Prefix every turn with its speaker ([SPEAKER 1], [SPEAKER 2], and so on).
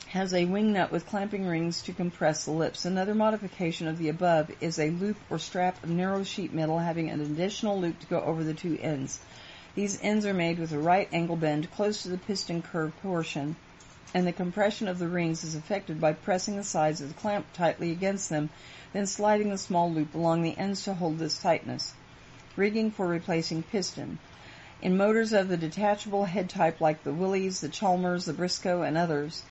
[SPEAKER 1] has a wing nut with clamping rings to compress the lips. Another modification of the above is a loop or strap of narrow sheet metal having an additional loop to go over the two ends. These ends are made with a right angle bend close to the piston curve portion, and the compression of the rings is effected by pressing the sides of the clamp tightly against them, then sliding the small loop along the ends to hold this tightness. Rigging for replacing piston. In motors of the detachable head type like the Willys, the Chalmers, the Briscoe, and others,